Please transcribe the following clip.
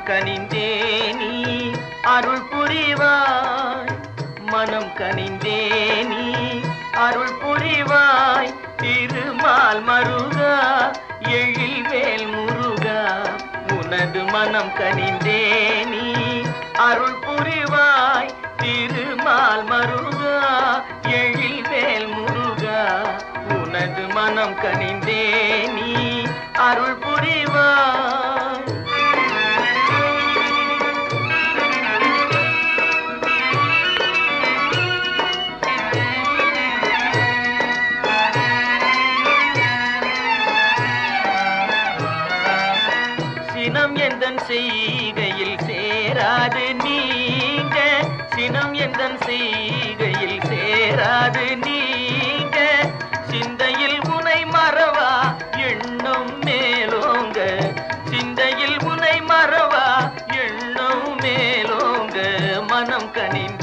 கனிந்தே நீ அருள் புரிவாய், மனம் கனிந்தே நீ அருள் புரிவாய். திருமால் மருகா எழில்வேல் முருகா, உனது மனம் கனிந்தே நீ அருள் புரிவாய். திருமால் மருகா எழில்வேல் முருகா, உனது மனம் கனிந்தே நீ அருள் புரிவாய். சினம் எந்தன் செய்கையில் சேராது நீங்க, சினம் எந்தன் செய்கையில் சேராது நீங்க. சிந்தையில் உனை மறவா எண்ணம் மேலோங்க, சிந்தையில் உனை மறவா எண்ணம் மேலோங்க. மனம் கனிந்த